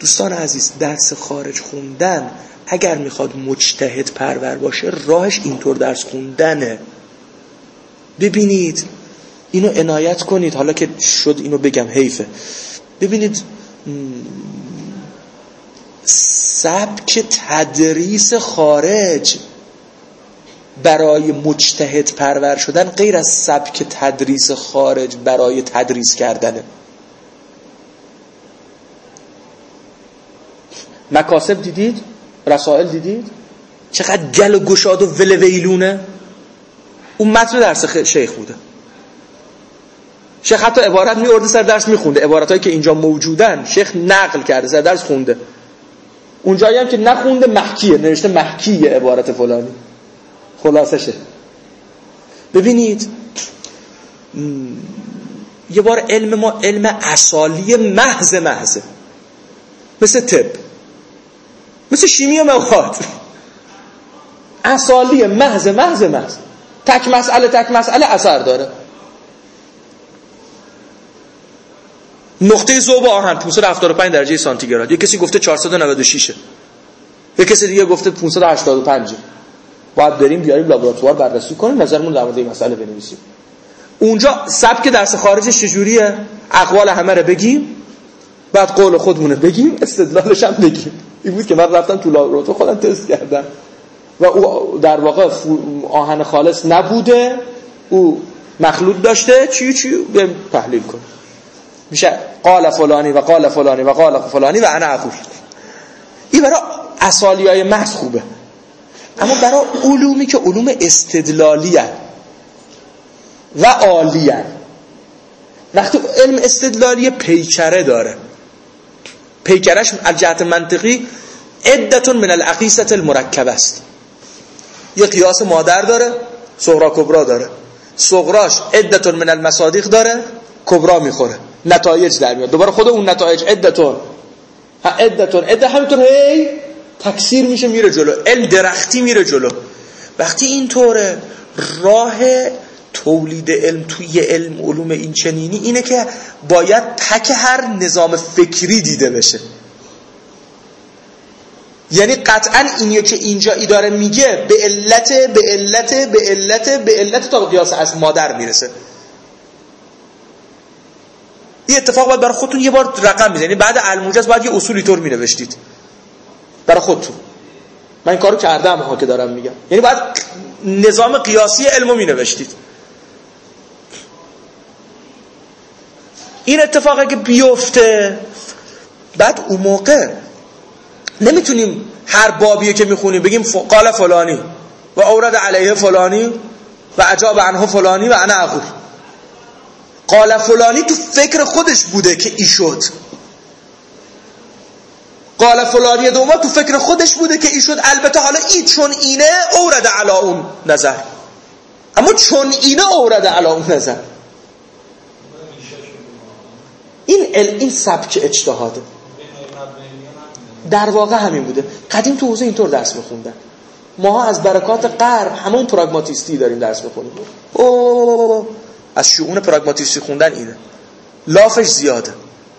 دوستان عزیز، درس خارج خوندن اگر میخواد مجتهد پرور باشه راهش اینطور درس خوندنه. ببینید اینو عنایت کنید، حالا که شد اینو بگم حیفه. ببینید سبک تدریس خارج برای مجتهد پرور شدن غیر از سبک تدریس خارج برای تدریس کردنه. مکاسب دیدید؟ رسائل دیدید؟ چقدر گل و گشاد و ولویلونه. اون متن درس شیخ بوده. شیخ حتی عبارت میورده سر درس میخونده، عبارتایی که اینجا موجودن شیخ نقل کرده سر درس خونده. اونجایی هم که نخونده محکیه، نوشته محکیه عبارت فلانی، خلاصشه. ببینید یه بار علم ما علم اصالی محضه، مثل طب، مثل شیمی مواد، اصالی محض تک مسئله اثر داره. نقطه ذوب آهن 575 درجه سانتیگراد، یک کسی گفته 496، یک کسی دیگه گفته 585. باید بریم بیاریم لابراتوار بررسی کنیم، نظرمون در مورد این مسئله بنویسیم. اونجا سبک درس خارجش چجوریه؟ اقوال همه رو بگیم، بعد قول خودمونه بگیم، استدلالش هم بگیم. این بود که من رفتم تو لابراتوار خودم تست کردم و او در واقع آهن خالص نبوده، او مخلوط داشته، چی بریم تحلیل کنیم. میشه قال فلانی و قال فلانی و قال فلانی و انا اقول. این برای اصالیای محض خوبه، اما برای علومی که علوم استدلالی هست و عالی هست، وقتی علم استدلالی پیکره داره، پیکرش از جهت منطقی عدتون من الاقیسة المرکبه است. یه قیاس مادر داره، صغرا کبرا داره، صغراش عدتون من المصادیق داره، کبرا میخوره، نتایج در میاد، دوباره خود اون نتایج عدتون همینطور هی تکثیر میشه میره جلو، علم درختی میره جلو. وقتی اینطوره راه تولید علم توی علم علوم این چنینی اینه که باید تک هر نظام فکری دیده بشه. یعنی قطعا اینیه که اینجا داره میگه به علت تا قیاس از مادر میرسه. این اتفاق باید برای خودتون یه بار رقم بزنید. بعد الموجز باید یه اصولی طور مینوشتید برای خودتون. من این کارو کردم ها که دارم میگم. یعنی باید نظام قیاسی علمو مینوشتید. این اتفاقی که بیفته بعد اون موقع نمیتونیم هر بابیه که میخونیم بگیم قال فلانی و اورد علیه فلانی و اجاب عنه فلانی و انا اقول. قال فلانی تو فکر خودش بوده که ای شد، قال فلانی دوما تو فکر خودش بوده که ای شد. البته حالا ای چون اینه اورد علی اون نظر، اما چون اینه اورد علی اون نظر. این سبک اجتهاده. در واقع همین بوده. قدیم تو حوزه اینطور درس میخوندن. ماها از برکات غرب همون پراگماتیستی داریم درس میخونیم. از شؤون پراگماتیستی خوندن اینه. لافش زیاده،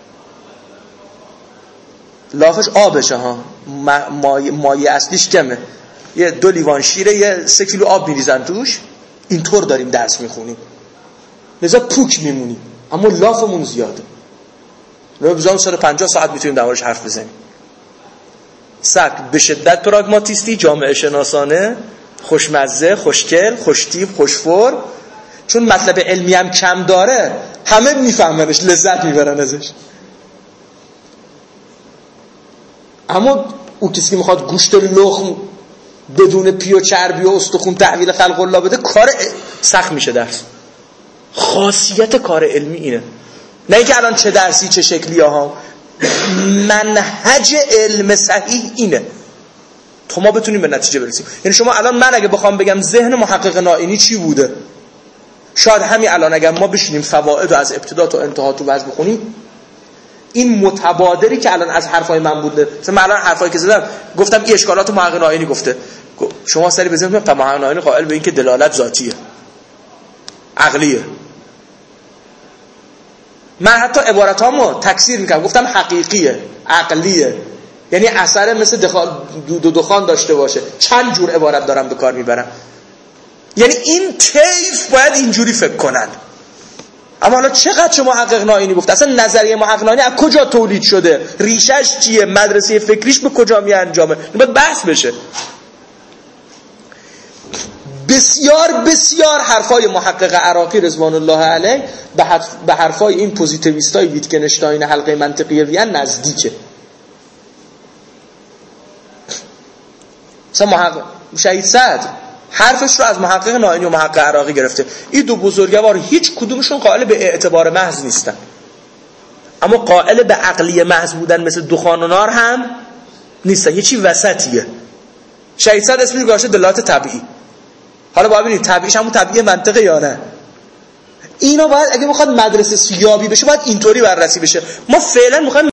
لافش آبشه ها، مایه اصلیش کمه. یه 2 لیوان شیره یه 3 کیلو آب میریزن توش. اینطور داریم درس میخونیم، لذا پوک میمونیم، اما لافمون زیاده. بزنم 150 ساعت میتونیم در موردش حرف بزنیم. سبک به شدت پراگماتیستی، جامعه شناسانه، خوشمزه، خوشگل، خوشتیپ، خوشفور. چون مطلب علمی هم کم داره همه میفهمنش، لذت میبرن ازش. اما اون کسی که میخواد گوشت لخم بدون پی و چربی و استخون تحویل خلق الله بده، کار سخت میشه درس. خاصیت کار علمی اینه، نه اینکه الان چه درسی چه شکلی ها. منهج علم صحیح اینه تا ما بتونیم به نتیجه برسیم. یعنی شما الان من اگه بخوام بگم ذهن محقق نائینی چی بوده، شاید همین الان اگر ما بشینیم فواید رو از ابتدا تا انتها تو وجه بخونیم، این متبادری که الان از حرفای من بوده، مثلا من الان حرفایی که زدم گفتم این اشکالات محقق نائینی گفته، شما سری بزنید تا محقق نائینی قائل به این که دلالت ذاتیه، عقلیه. من حتی عبارتامو تکثیر میکنم، گفتم حقیقیه، عقلیه، یعنی اثر مثل دخان داشته باشه. چند جور عبارت دارم به کار میبرم، یعنی این طیف باید اینجوری فکر کنن. اما حالا چقدر چه محقق نائینی گفت، اصلا نظریه محقق نائینی از کجا تولید شده، ریشش چیه، مدرسه فکریش به کجا می انجامه، باید بحث بشه. بسیار بسیار حرفای محقق عراقی رضوان الله علیه به حرفای این پوزیتیویستای ویتگنشتاین حلقه منطقی وین نزدیکه. مثلا محقق شهید سعد حرفش رو از محقق نائینی و محقق عراقی گرفته. این دو بزرگوار هیچ کدومشون قائل به اعتبار محض نیستن، اما قائل به عقلی محض بودن مثل دخان و نار هم نیستن، یه چی وسطیه. شهید سعد اسمش گذاشته دلالت طبیعی. حالا باید ببینید طبیعیش همون طبیعی منطقه یا نه. اینا باید اگه بخواد مدرسه سیابی بشه باید اینطوری بررسی بشه. ما فعلا میخوایم